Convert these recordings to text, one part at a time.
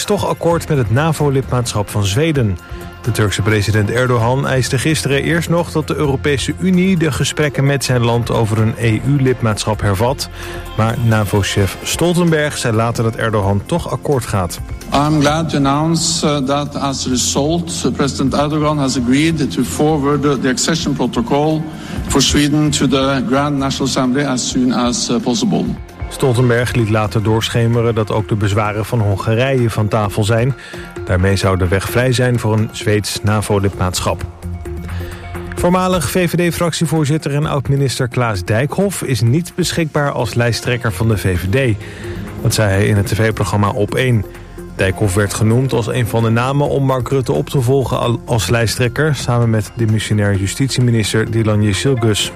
toch akkoord met het NAVO-lidmaatschap van Zweden. De Turkse president Erdogan eiste gisteren eerst nog dat de Europese Unie de gesprekken met zijn land over een EU-lidmaatschap hervat. Maar NAVO-chef Stoltenberg zei later dat Erdogan toch akkoord gaat. I'm glad to announce that as a result, President Erdogan has agreed to forward the accession protocol for Sweden to the Grand National Assembly as soon as possible. Stoltenberg liet later doorschemeren dat ook de bezwaren van Hongarije van tafel zijn. Daarmee zou de weg vrij zijn voor een Zweeds NAVO-lidmaatschap. Voormalig VVD-fractievoorzitter en oud-minister Klaas Dijkhoff is niet beschikbaar als lijsttrekker van de VVD. Dat zei hij in het tv-programma Op1. Dijkhoff werd genoemd als een van de namen om Mark Rutte op te volgen als lijsttrekker, samen met demissionair justitieminister Dilan Yeşilgöz.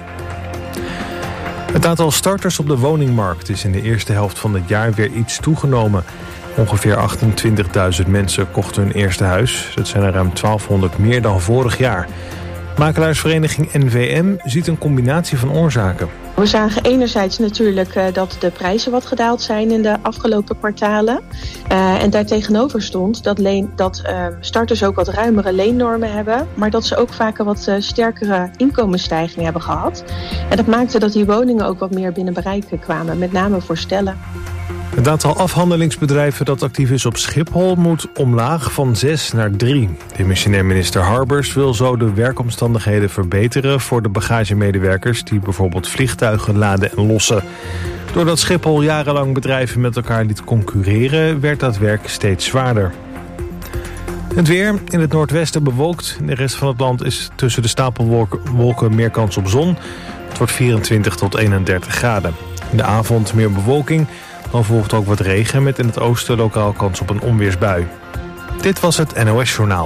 Het aantal starters op de woningmarkt is in de eerste helft van het jaar weer iets toegenomen. Ongeveer 28.000 mensen kochten hun eerste huis. Dat zijn er ruim 1200 meer dan vorig jaar. Makelaarsvereniging NVM ziet een combinatie van oorzaken. We zagen enerzijds natuurlijk dat de prijzen wat gedaald zijn in de afgelopen kwartalen. En daartegenover stond dat starters ook wat ruimere leennormen hebben, maar dat ze ook vaak een wat sterkere inkomensstijging hebben gehad. En dat maakte dat die woningen ook wat meer binnen bereik kwamen, met name voor stellen. Het aantal afhandelingsbedrijven dat actief is op Schiphol moet omlaag van 6 naar 3. Demissionair minister Harbers wil zo de werkomstandigheden verbeteren voor de bagagemedewerkers die bijvoorbeeld vliegtuigen laden en lossen. Doordat Schiphol jarenlang bedrijven met elkaar liet concurreren, werd dat werk steeds zwaarder. Het weer, in het noordwesten bewolkt. In de rest van het land is tussen de stapelwolken meer kans op zon. Het wordt 24 tot 31 graden. In de avond meer bewolking. Dan volgt ook wat regen met in het oosten lokaal kans op een onweersbui. Dit was het NOS Journaal.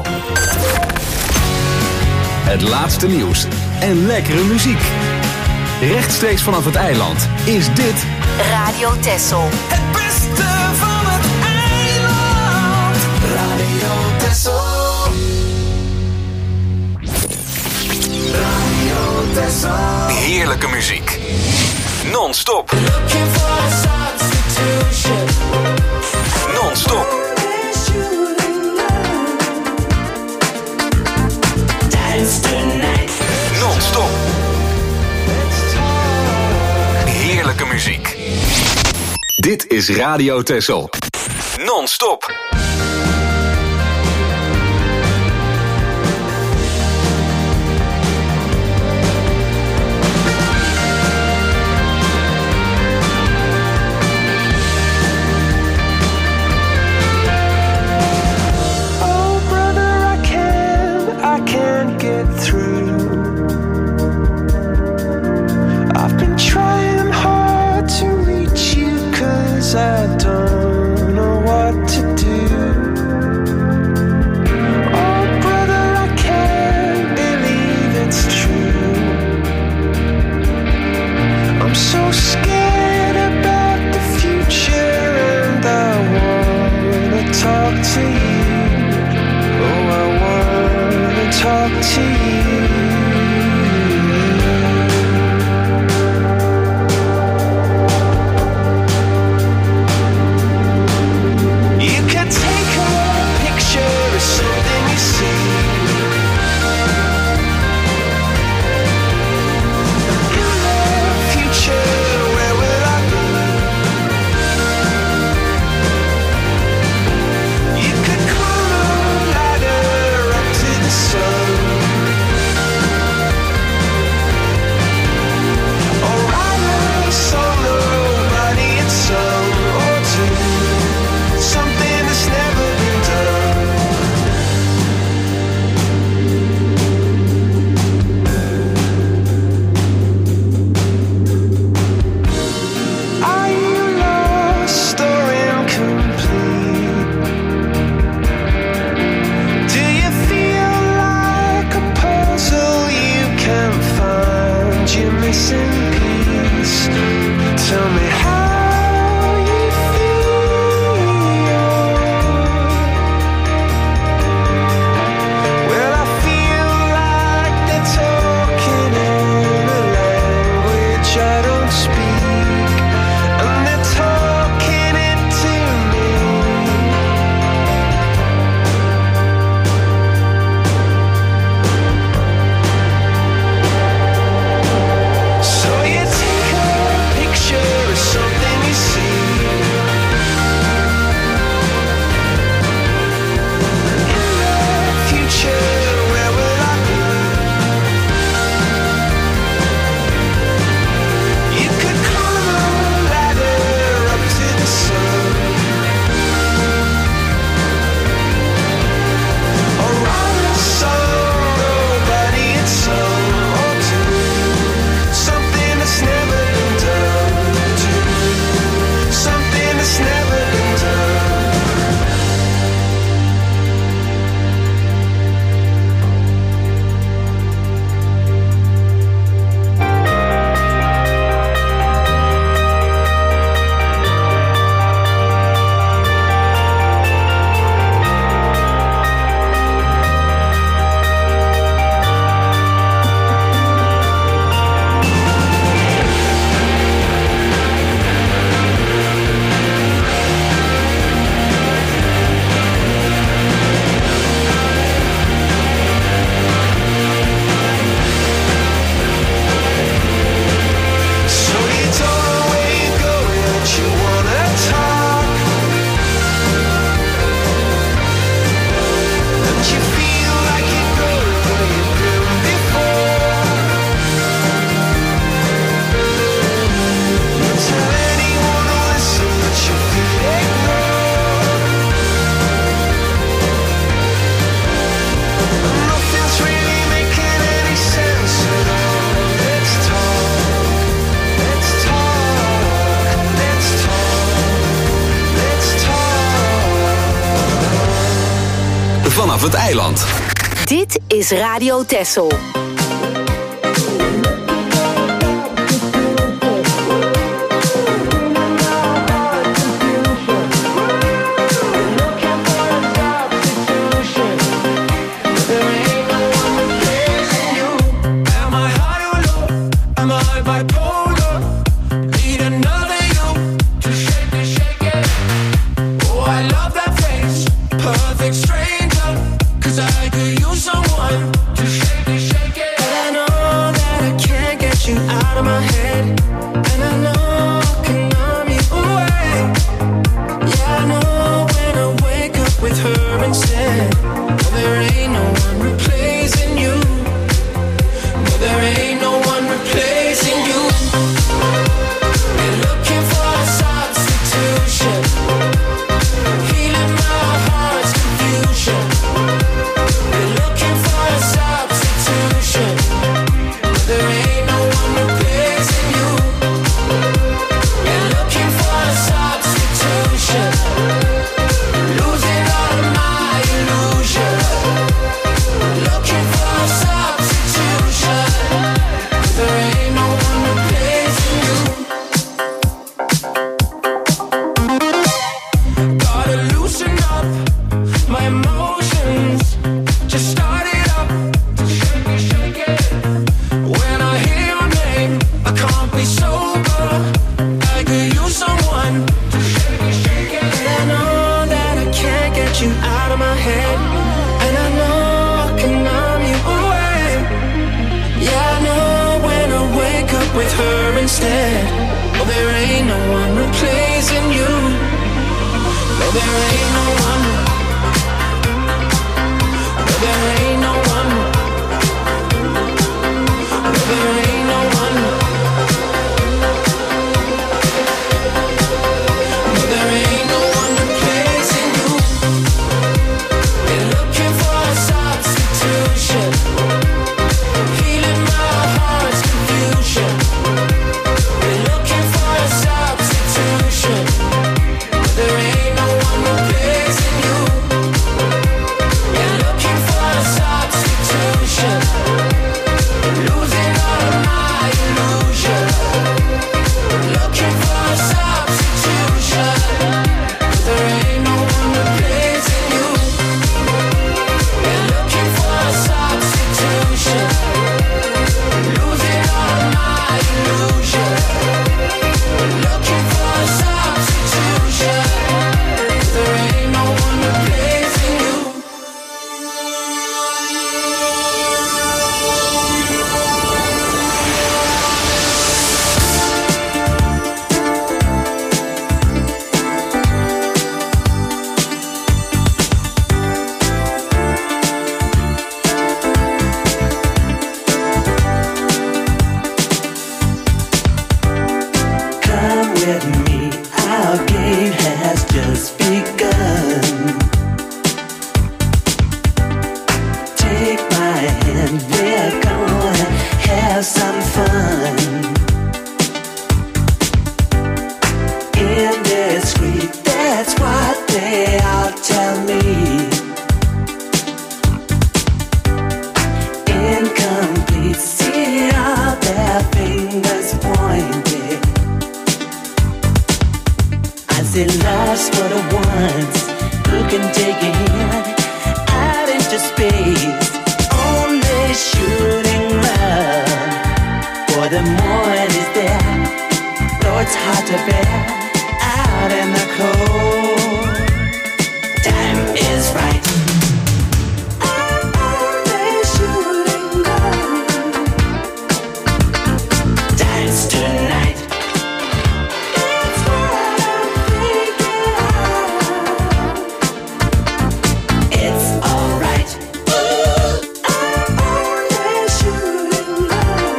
Het laatste nieuws en lekkere muziek. Rechtstreeks vanaf het eiland is dit Radio Texel. Het beste van het eiland. Radio Texel. Radio Texel. heerlijke muziek. Non-stop. Non-stop. Non-stop. Heerlijke muziek. Dit is Radio Texel. Non-stop. I don't know what to do. Oh, brother, I can't believe it's true. I'm so scared about the future, and I wanna talk to you. Oh, I wanna talk to you. vanaf het eiland. Dit is Radio Texel.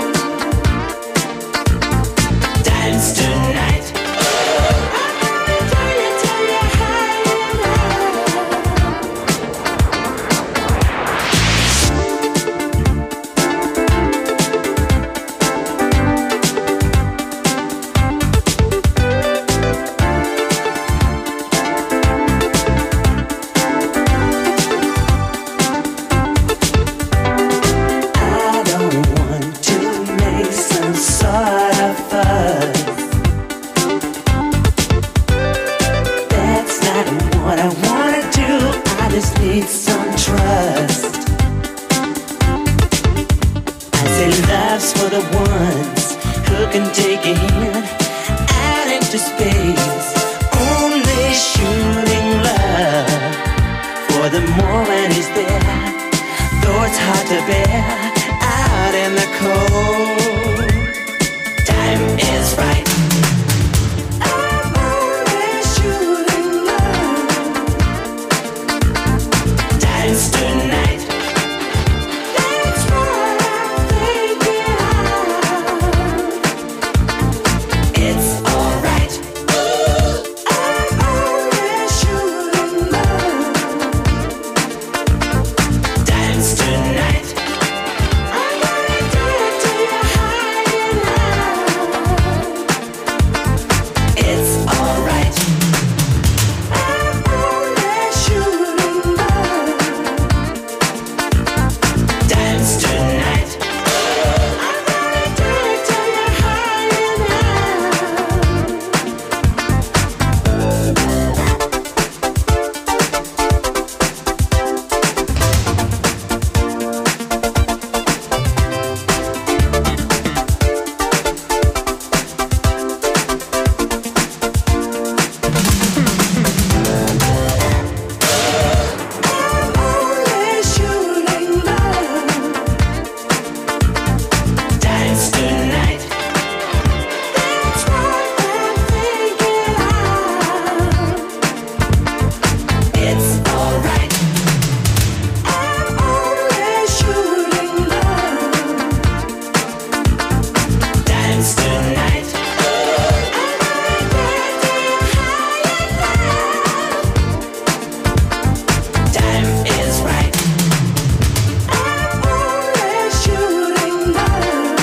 Dance tonight. this needs some trust. I say love's for the ones who can take a hand out into space. Only shooting love for the moment is there. Though it's hard to bear out in the cold. Time is right. I'm only shooting love. Time's tonight. That's what I'm thinking of. It's alright. I'm only shooting love. Time's tonight. I'm gonna do it till you're hiding out. It's alright. I'm only shooting love. Time's tonight. I'm gonna do it till you're hiding only shooting love. Time's tonight. That's what I'm thinking of. It's alright. I'm only shooting love. Time's tonight. I'm gonna get you high enough. Time is right. I'm only shooting love.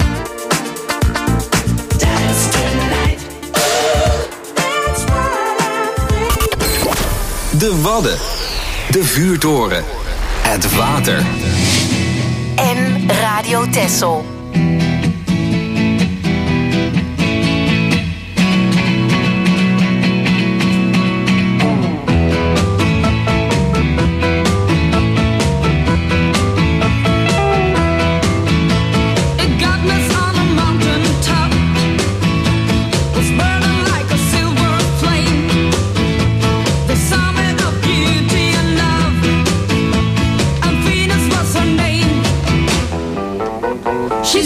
Time's tonight. That's what I'm thinking. De Wadden. De vuurtoren. Het water. En Radio Texel. It got me on a mountain top. Was burning like a silver flame. The summit of beauty and love. And Venus was her name. She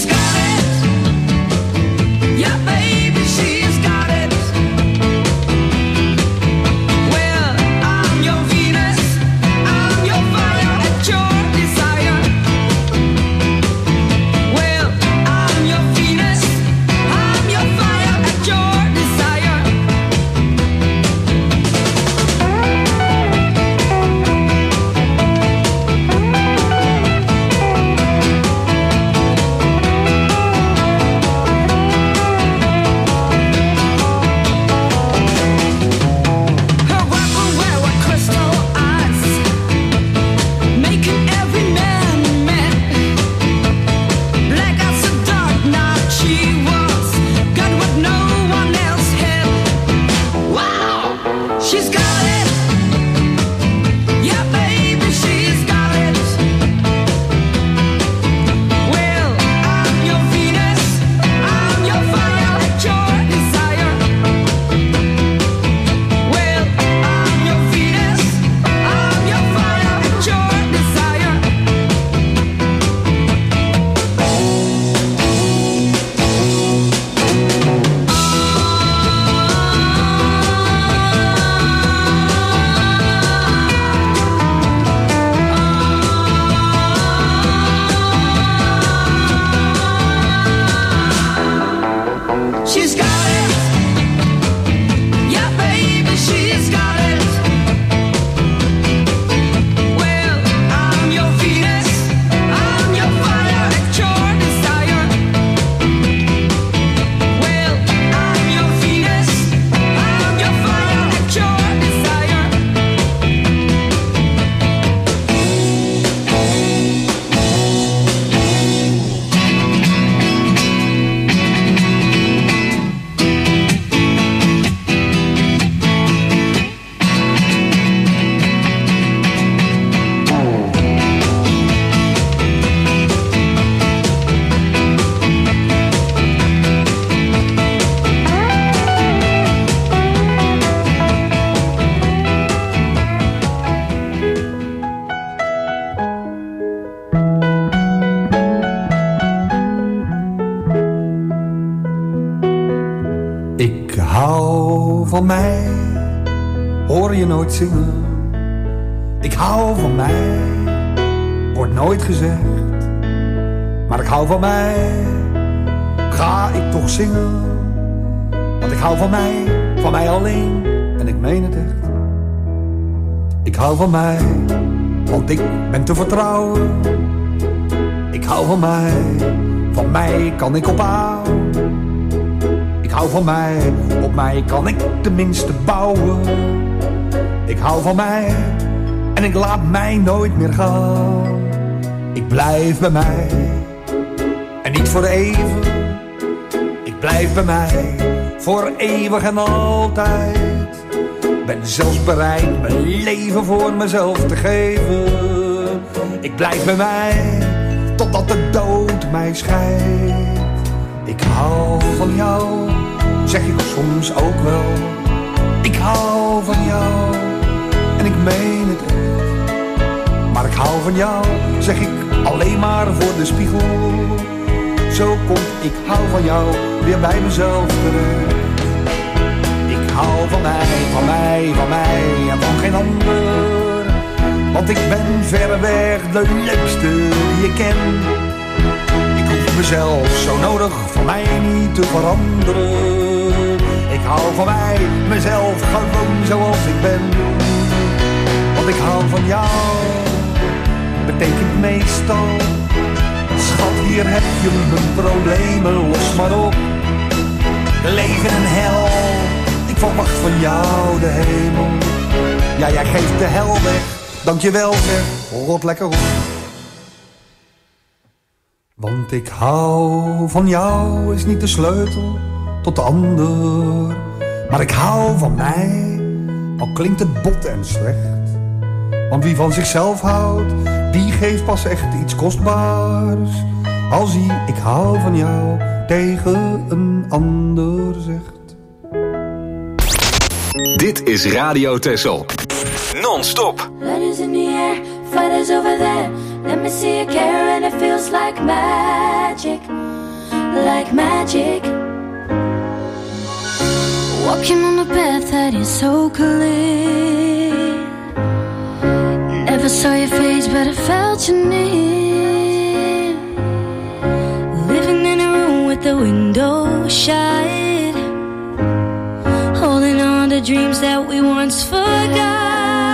van mij, hoor je nooit zingen. Ik hou van mij, wordt nooit gezegd. Maar ik hou van mij, ga ik toch zingen. Want ik hou van mij alleen. En ik meen het echt. Ik hou van mij, want ik ben te vertrouwen. Ik hou van mij kan ik ophouden. Ik hou van mij, op mij kan ik tenminste bouwen. Ik hou van mij en ik laat mij nooit meer gaan. Ik blijf bij mij en niet voor even. Ik blijf bij mij voor eeuwig en altijd. Ben zelfs bereid mijn leven voor mezelf te geven. Ik blijf bij mij totdat de dood mij scheidt. Ik hou van jou, zeg ik soms ook wel. Ik hou van jou en ik meen het echt. Maar ik hou van jou, zeg ik alleen maar voor de spiegel. Zo komt ik hou van jou weer bij mezelf terecht. Ik hou van mij en van geen ander. Want ik ben verreweg de leukste die ik ken. Ik hoef mezelf zo nodig van mij niet te veranderen. Ik hou van mij, mezelf gewoon zoals ik ben. Want ik hou van jou, betekent meestal. Schat, hier heb je mijn problemen, los maar op. Leven en hel, ik verwacht van jou de hemel. Ja, jij geeft de hel weg, dankjewel zeg, rot lekker op. Want ik hou van jou is niet de sleutel tot de ander. Maar ik hou van mij, al klinkt het bot en slecht. Want wie van zichzelf houdt, die geeft pas echt iets kostbaars. Als hij ik hou van jou tegen een ander zegt. Dit is Radio Texel. Non-stop. Letters in the air, fighters over there. Let me see you care and it feels like magic. Like magic. Walking on a path that is so clear. Never saw your face but I felt you near. Living in a room with the window shut. Holding on to dreams that we once forgot.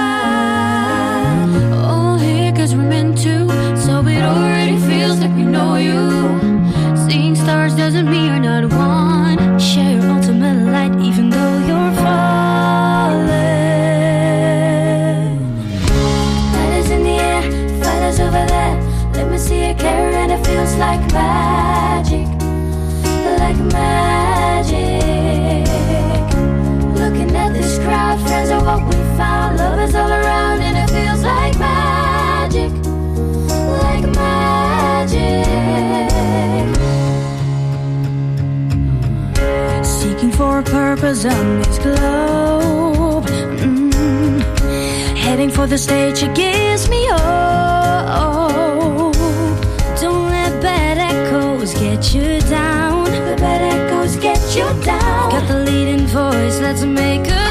All here cause we're meant to. So it already feels like we know you. Seeing stars doesn't mean you're not one. Share your ultimate light even though you're falling. Lighters in the air, fighters over there. Let me see you care and it feels like magic. Like magic. Looking at this crowd, friends are what we found. Love is all around and it feels like magic. Like magic. Seeking for a purpose on this globe. Heading for the stage, it gives me hope. Don't let bad echoes get you down. The bad echoes get you down. Got the leading voice, let's make a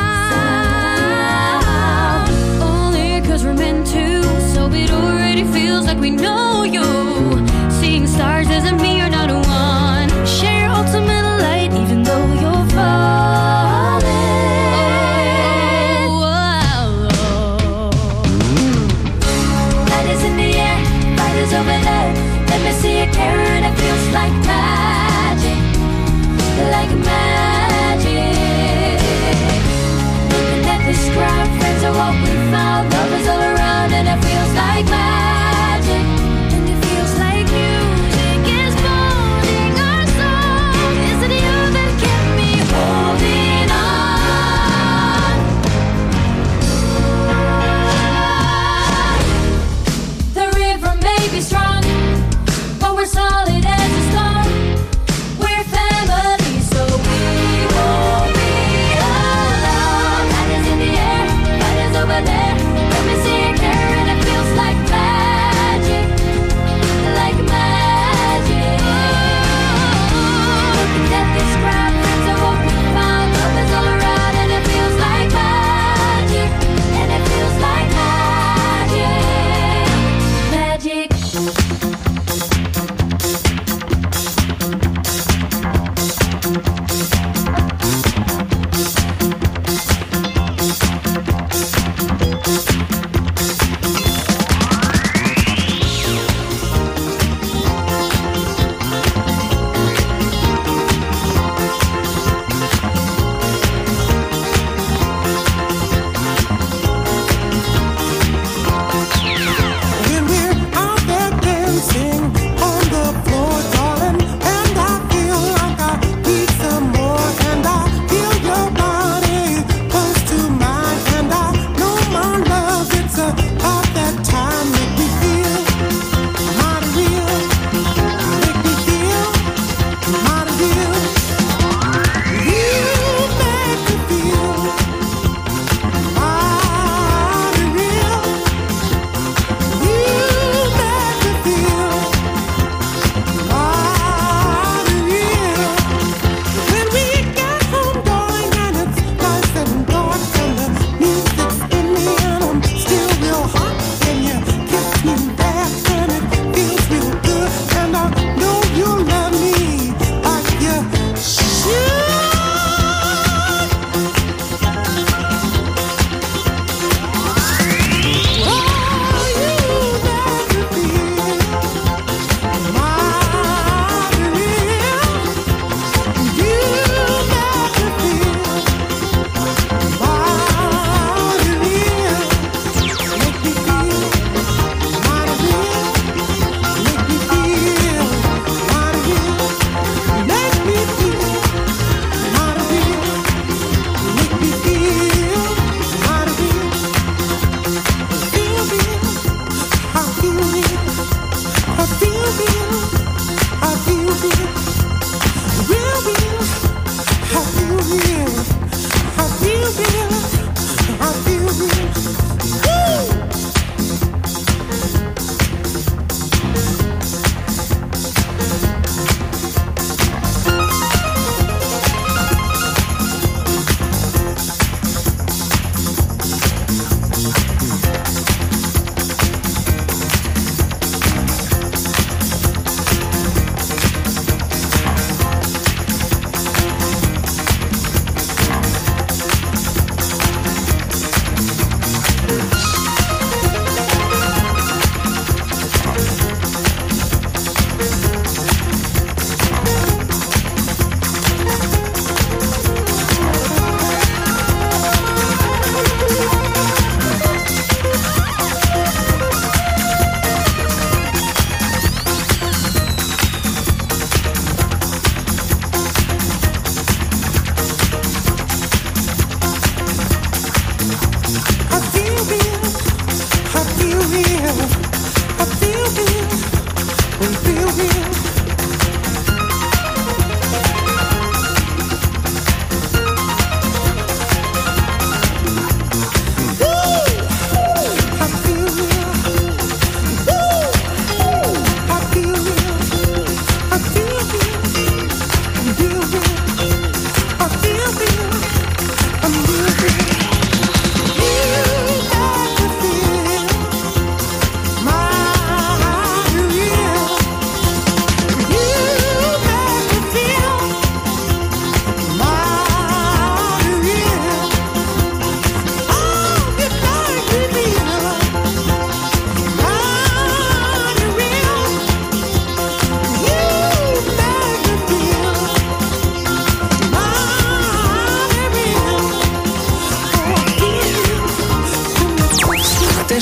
sound. Only cause we're meant to. So it already feels like we know you. Seeing stars doesn't mean you're not one. Share your ultimate light even though you're falling. Light is in the air, light is over there. Let me see you care and it feels like magic. Like magic. Looking at this crowd, friends are what we found. Love is all around and it feels like magic.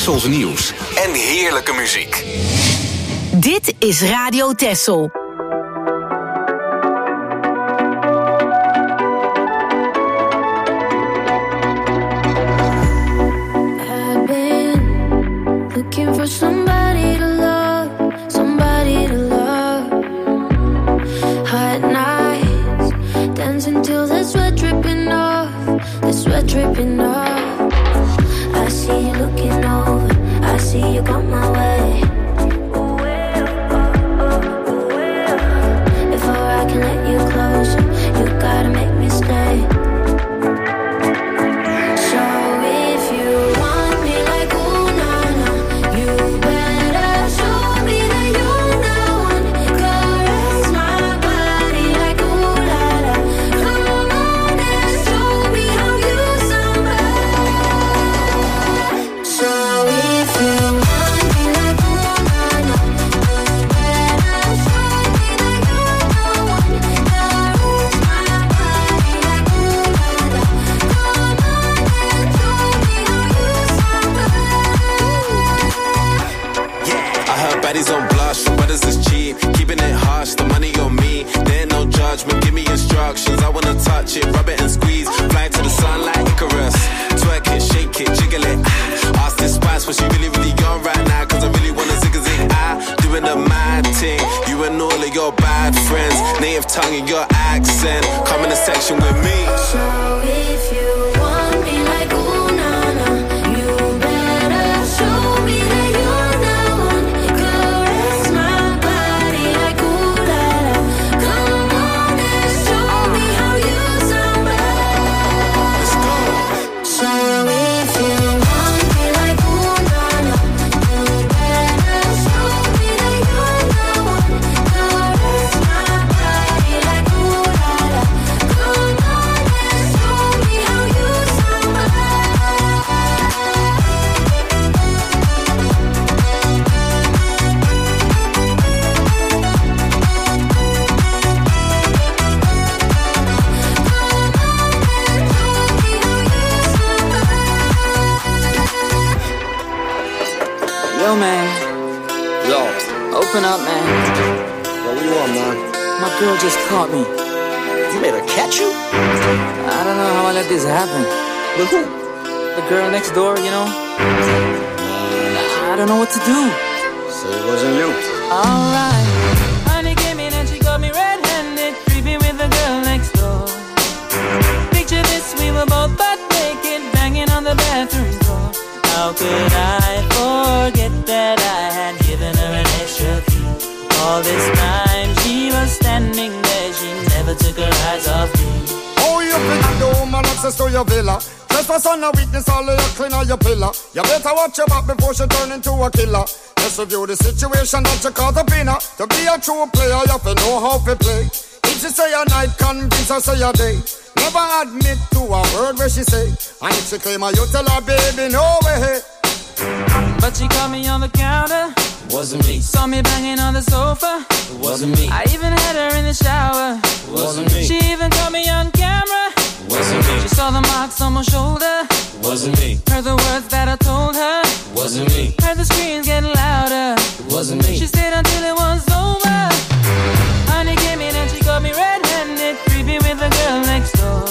Tessels nieuws en heerlijke muziek. Dit is Radio Tessel. I've been looking for somebody to love, somebody to love. Hot nights, dancing till the sweat dripping off, the sweat dripping off. I see you looking over, I see you got my way. Before I can let you closer, you gotta make me stay. So if you want me like ooh na na, you better show me that you're the one. Caress my body like ooh la la. Come on and show me how you somebody. So if you want me like ooh na na, you better show me that you're the one. Caress my body like ooh la la. Come on and show me how you somebody. I heard baddies on blush, for brothers is cheap. Keeping it harsh, the money on me. There ain't no judgment, give me instructions. I wanna touch it, rub it and squeeze. Fly to the sun like Icarus. Twerk it, shake it, jiggle it. Ask this spice what she really, really on right now. Cause I really wanna zig-a-zig. Doing the mad thing. You and all of your bad friends. Native tongue and your accent. Come in the section with me. So if you want me like ooh na na, you better show me that you're the one. Caress my body like ooh la la. Come on and show me how you somebody. So if you want me like ooh na na, you better show me that you're the one. Caress my body like ooh la la. Come on and show me how you somebody. Yo, man. Yo, Open up, man. what do you want, man? My girl just caught me. You made her catch you? I don't know how I let this happen. With who? The girl next door, you know? I don't know what to do. So it wasn't you. Alright. Honey came in and she got me red-handed, creepy with the girl next door. Picture this, we were both butt naked, banging on the bathroom door. How could I forget that I had given her an extra key? All this time she was standing there, she never took her eyes off me. Oh, you been the woman access to your villa. Trespass on a weakness, all of your clean on your pillar. You better watch your back before she turn into a killer. Just review the situation that you caught up in her. To be a true player, you have to know how to play. If she say a night, convince her say a day. Never admit to a word where she say. And if she claim her, you tell her, baby, no way. But she caught me on the counter. Wasn't me. Saw me banging on the sofa. Wasn't me. I even had her in the shower. Wasn't me. She even caught me on camera. Wasn't me. She saw the marks on my shoulder. Wasn't me. Heard the words that I told her. Wasn't me. Heard the screams getting louder. Wasn't me. She stayed until it was over. Honey came in and she got me red-handed, creepy with the girl next door.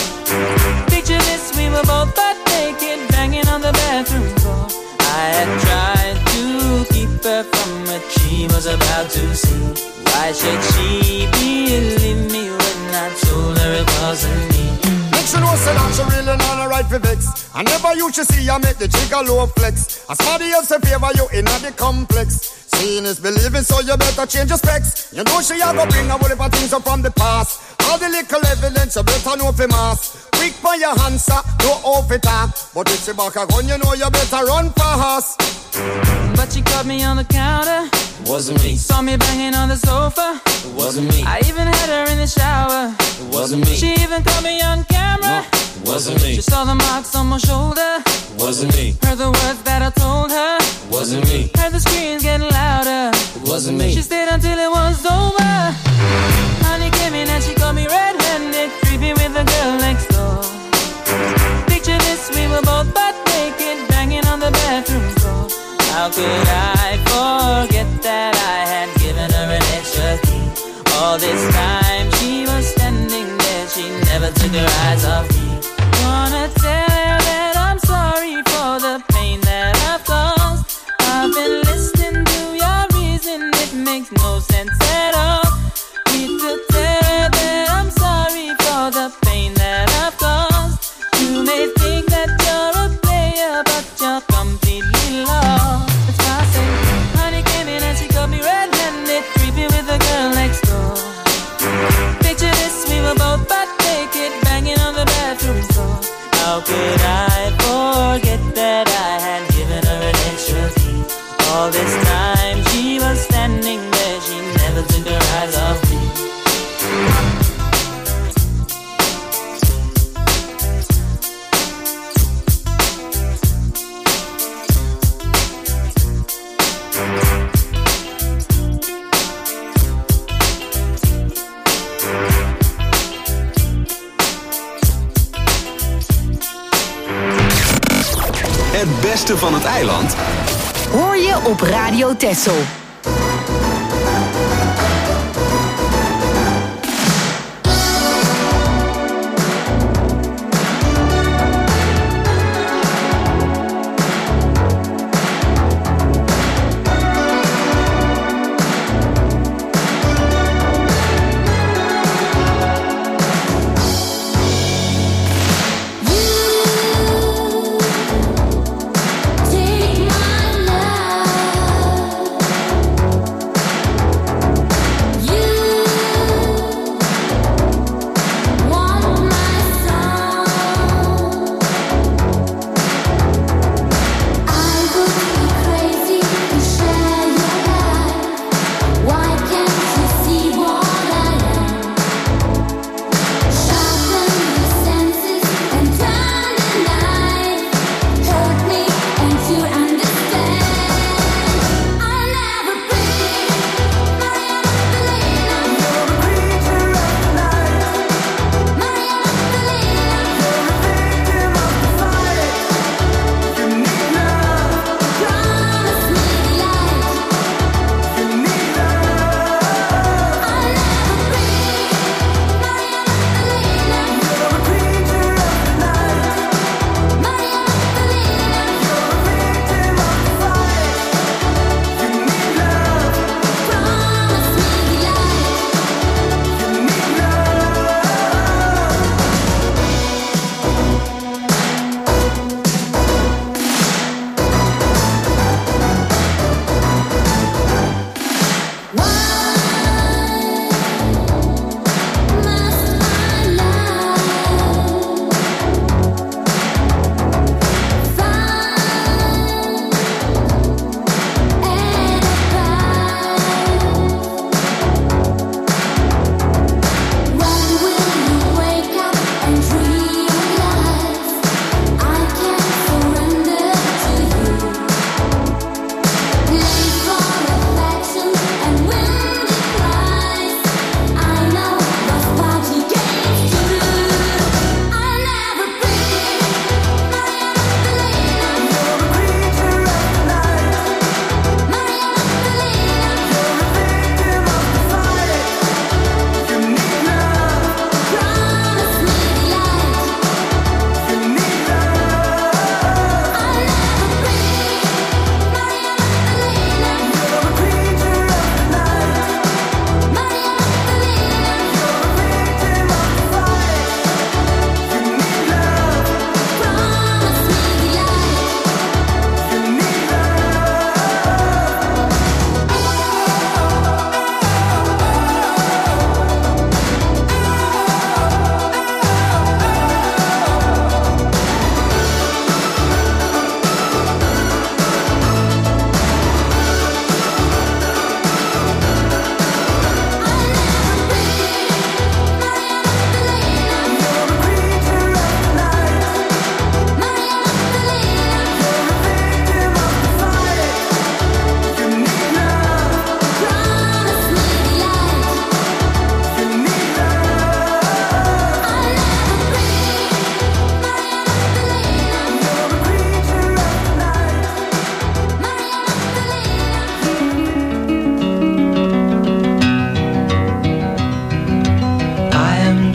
Picture this, we were both butt naked, banging on the bathroom door. I had tried to keep her from what she was about to see. Why should she believe me when I told her it wasn't me? Make sure know say that she really not a right for vex. I never used to see you make the jigger low flex. As somebody else in favor you in the complex. Seeing is believing, so you better change your specs. You know she a go bring a whole heap of things up from the past. All the little evidence you better know for mass. Quick for your answer, no off it up. But if she back a gun, you know you better run fast. But she caught me on the counter. Wasn't me. Saw me banging on the sofa. It wasn't me. I even had her in the shower. It wasn't me. She even caught me on camera. No, it wasn't me. She saw the marks on my shoulder. It wasn't me. Heard the words that I told her. It wasn't me. Heard the screams getting louder. It wasn't me. She stayed until it was over. Honey came in and she caught me red-handed, creepy with the girl next door. Picture this, we were both butt naked, banging on the bathroom door. How could I forget that I had given her an extra key? All this time she was standing there, she never took her eyes off me. Wanna tell her that I'm sorry for the pain that I've caused. I've been listening to your reason, it makes no sense at all. Need to tell her that I'm sorry for the pain that I've caused. You may think that you're a player, but you're completely lost. That's why I say, honey came in and she got me red-handed, creepy with the girl next door. Picture this, we were both butt naked, banging on the bathroom floor. How could I forget that I had given her an extra key? All this time she was standing there, she never took her eyes off me. Het beste van het eiland Hoor je op Radio Texel. Take my love.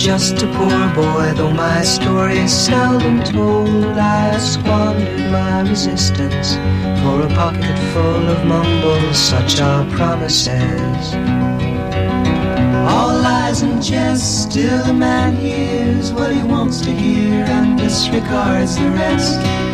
just a poor boy, though my story is seldom told. I squandered my resistance for a pocket full of mumbles, such are promises. All lies and jest, still a man hears what he wants to hear and disregards the rest.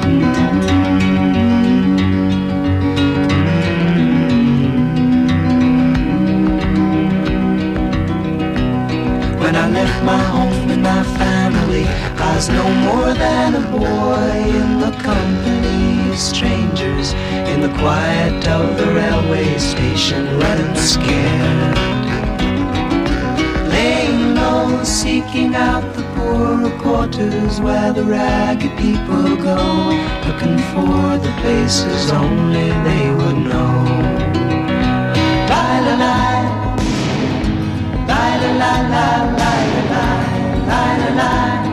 When I left my home and my family, I was no more than a boy in the company of strangers, in the quiet of the railway station, running scared. Laying low, seeking out the poorer quarters where the ragged people go, looking for the places only they would know. La-la-la, la-la-la-la, la-la-la, la-la-la,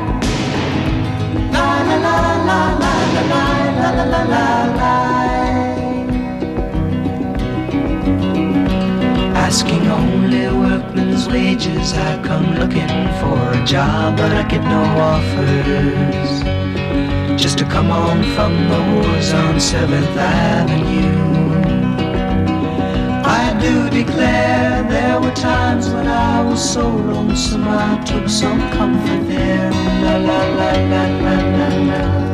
la-la-la, la-la-la-la-la-la-la. Asking only workmen's wages, I come looking for a job, but I get no offers. Just to come home from the wars on 7th Avenue. I do declare there were times when I was so lonesome I took some comfort there. La la la la la la la.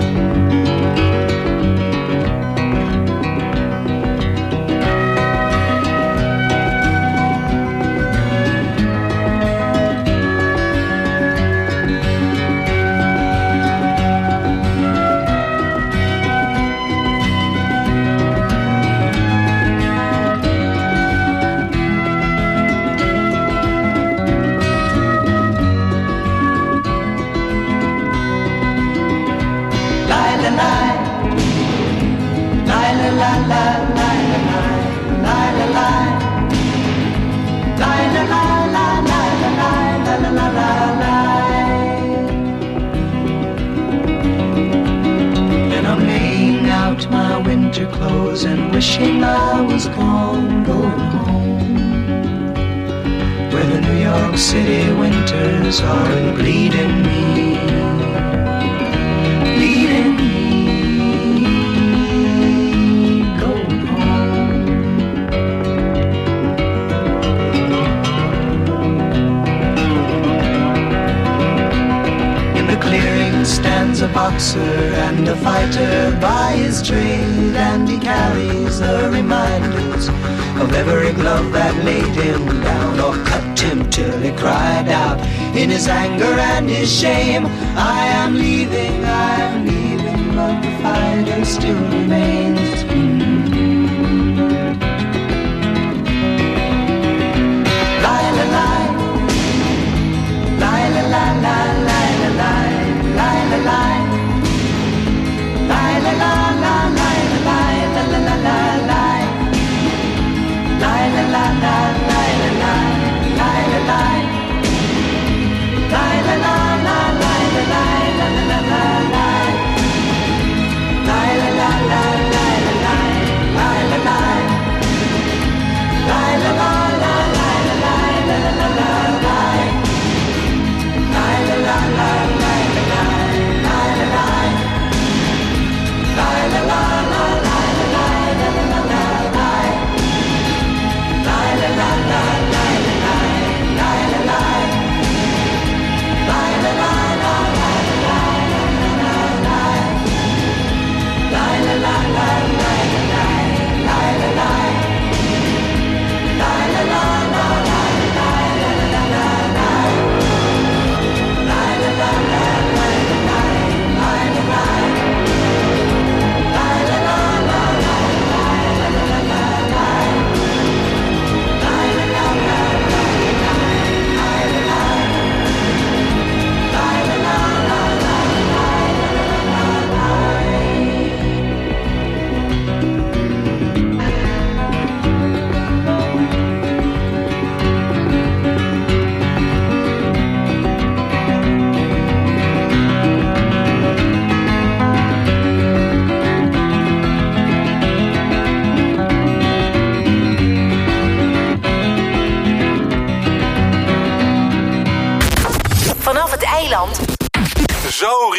Clothes and wishing I was gone, going home, where the New York City winters are bleeding me, bleeding me, going home. In the clearing stands a boxer and a fighter by his trade, and he carries the reminders of every glove that laid him down or cut him till he cried out in his anger and his shame, I am leaving, but the fighter still remains. La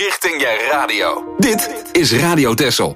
richting je radio. Dit is Radio Texel.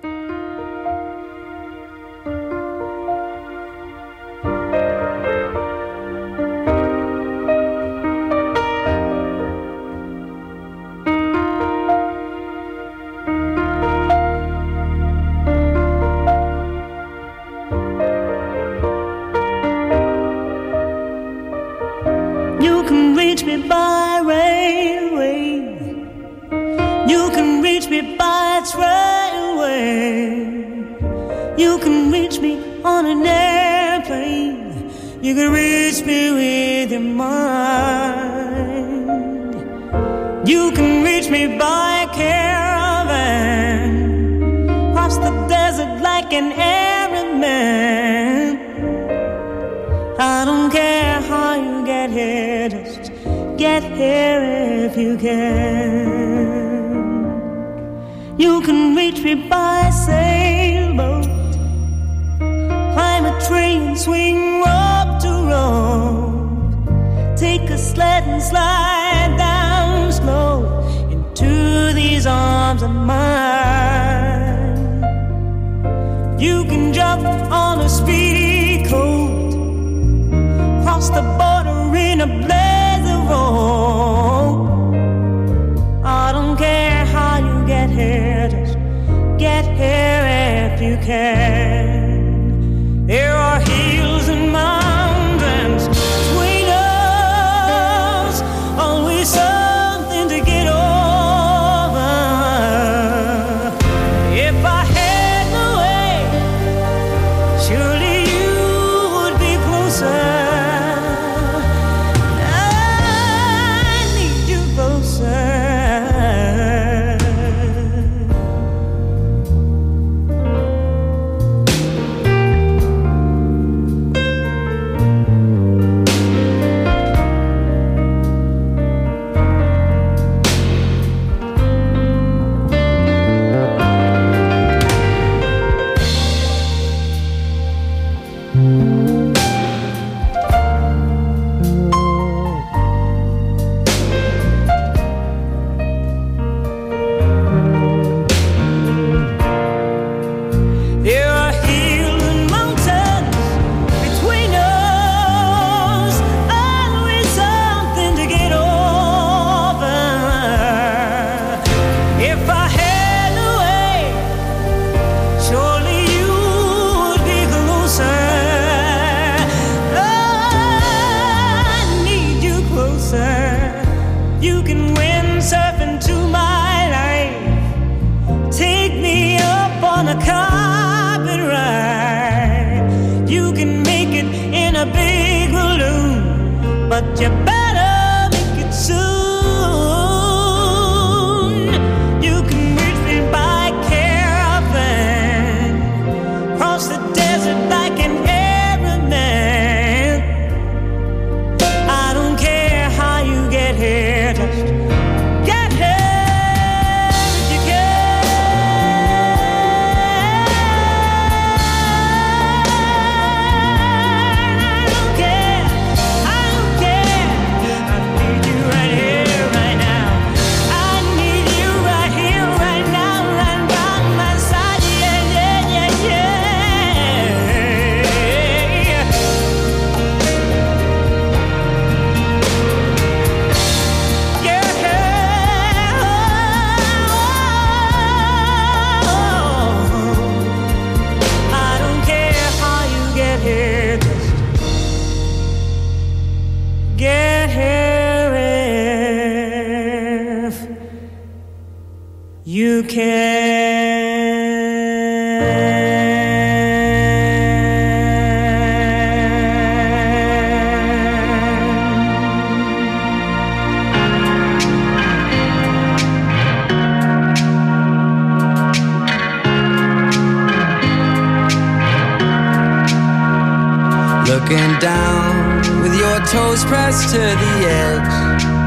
Looking down with your toes pressed to the edge,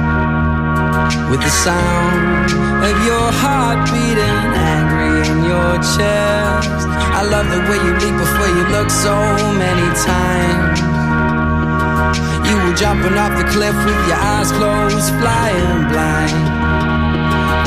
with the sound of your heart beating angry in your chest. I love the way you leap before you look so many times. You were jumping off the cliff with your eyes closed, flying blind.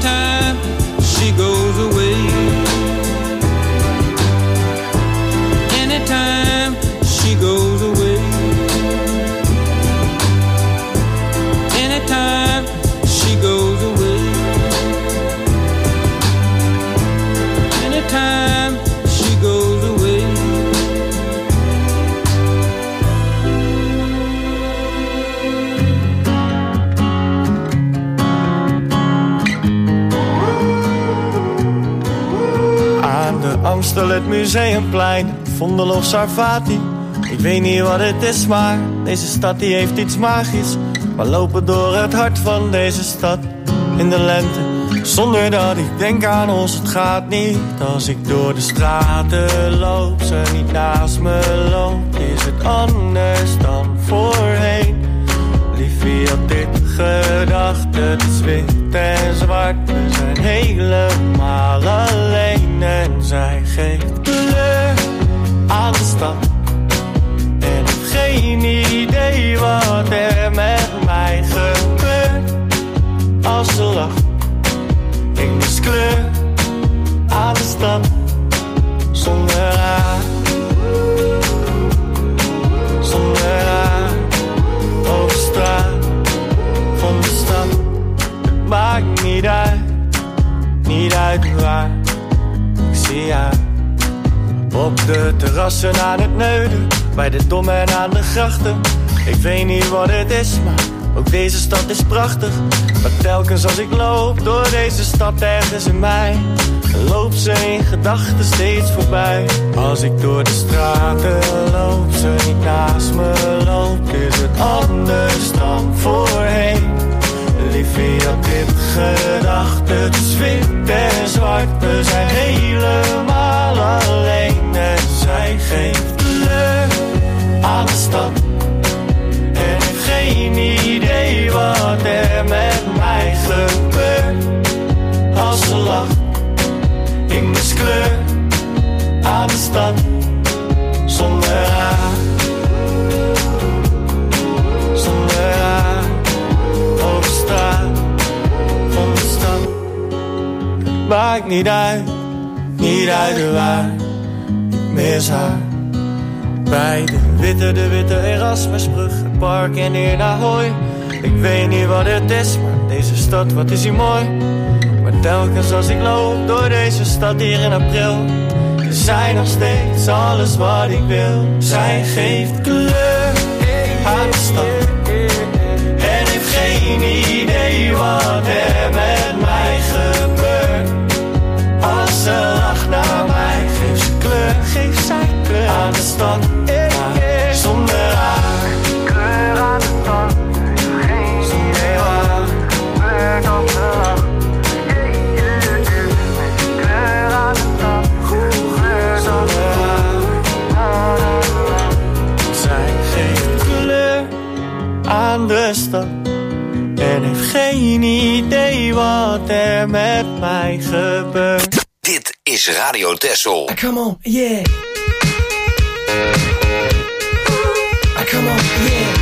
anytime she goes away. Anytime she goes away. Anytime she goes away. Anytime she goes away. Aan de Amstel, het Museumplein, Vondel of Sarfati. Ik weet niet wat het is, maar deze stad die heeft iets magisch. We lopen door het hart van deze stad in de lente, zonder dat ik denk aan ons. Het gaat niet als ik door de straten loop, ze niet naast me loopt. Is het anders dan voorheen? Liefie had dit gedacht, het is wit en zwart. We zijn helemaal alleen en zij geeft kleur aan de stad. En ik heb geen idee wat er met mij gebeurt als ze lacht. Ik mis kleur aan de stad zonder haar. Zonder haar over straat van de stad. Het maakt niet uit waar. Ik zie haar op de terrassen aan het Neuden, bij de Dom en aan de grachten. Ik weet niet wat het is, maar ook deze stad is prachtig. Maar telkens als ik loop door deze stad ergens in mij, loopt ze in gedachten steeds voorbij. Als ik door de straten loop, ze niet naast me loopt, is het anders dan voorheen. Liefie had dit gedacht, het is wit en zwart. We zijn helemaal alleen en zij geeft kleur aan de stad. En heeft geen idee wat er met mij gebeurt als ze lacht. Ik mis kleur aan de stad zonder haar. Zonder haar over straat van de stad. Het maakt niet uit waar. Ik mis haar. Bij de witte Erasmusbrug, het park en hier naar Hooi. Ik weet niet wat het is, maar deze stad, wat is hier mooi. Maar telkens als ik loop door deze stad hier in april, is zij nog steeds alles wat ik wil. Zij geeft kleur aan de stad en heeft geen idee wat er met mij gebeurt. Als ze lacht naar mij, geeft ze kleur, geeft zij kleur aan de stad. Zonder haar, kleur aan de stad. Geen idee waar gebeurt als ze lacht. Kleur aan de stad, kleur zonder haar. Zij geeft kleur aan de stad en heeft geen idee wat er met mij gebeurt. Dit is Radio Texel. Come on, yeah. Come on, yeah.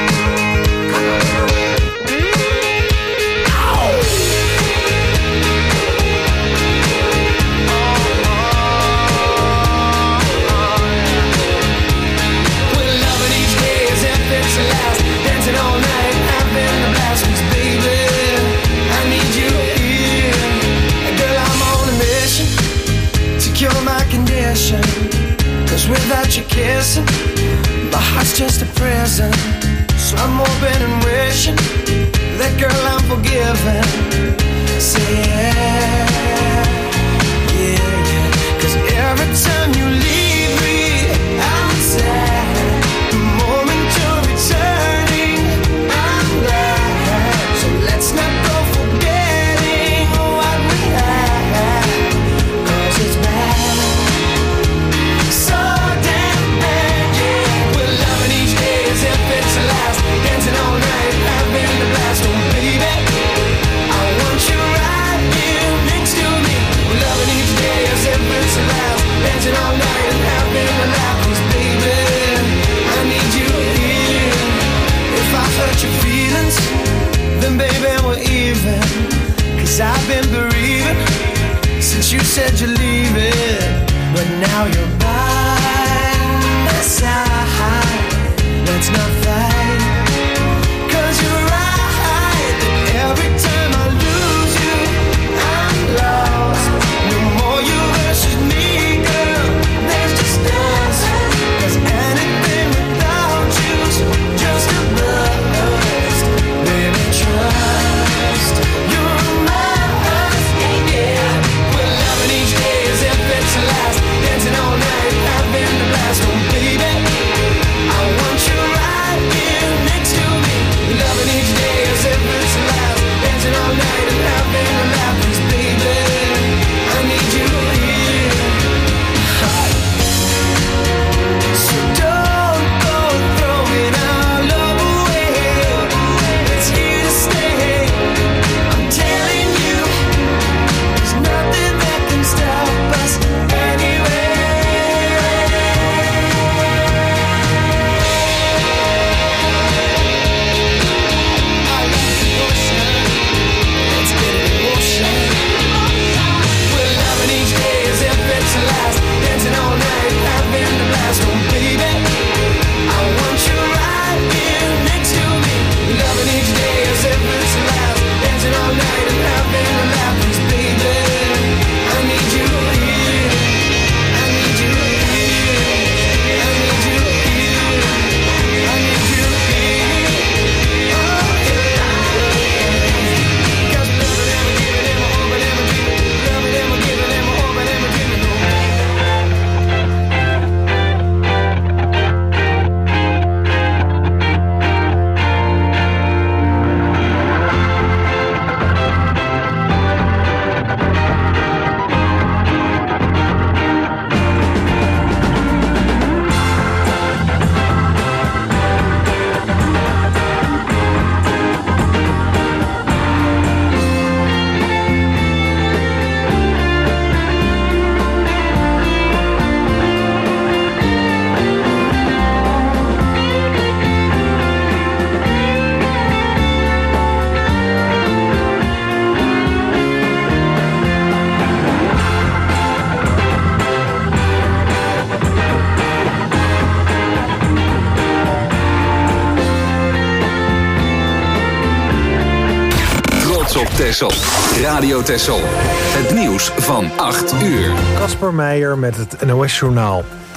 We're loving each day as if it's the last. Dancing all night, having the blast. 'Cause baby, I need you here. Girl, I'm on a mission to cure my condition. 'Cause without you kissing, my heart's just a prison. So I'm hoping and wishing that girl I'm forgiven. Say yeah, yeah, yeah. 'Cause every time you leave me, I'm sad. The moment you're returning, I'm glad. So let's not go forgetting what we had. 'Cause it's bad, so damn bad, yeah. We're loving each day as if it's the last. Dancing all night, having the blast. Oh baby, I want you right here next to me. We're loving each day as if it's the last. Dancing all night, you're by my side. Let's not fight, 'cause you're right. Every time I lose you, I'm lost. No more you versus me, girl. There's just us. 'Cause anything without you's just a bust. Baby, trust. You're must, yeah. We're loving each day as if it's the last. Dancing all night, having the blast. Oh, baby, I want you right here next to me. Loving each day as if it's the last. Dancing all night and having a laugh. 'Cause baby, I need you here. So don't go throwing our love away. It's here to stay. I'm telling you, there's nothing that can stop us anyway. I like the ocean. Let's get it in motion. We're loving each day as if it's the last. Dancing all night, having the blast. Oh, baby, I want you right here next to me. Loving each day as if it's the last. Dancing all night and having a laugh. 'Cause baby, I need you here. I need you here. I need you here. I need you here. Oh, yeah. 'Cause loving and giving and hoping and dreaming. Loving and giving and hoping and dreaming. Trots op Texel. Radio Texel. Het nieuws van 8 uur. Casper Meijer met het NOS-journaal.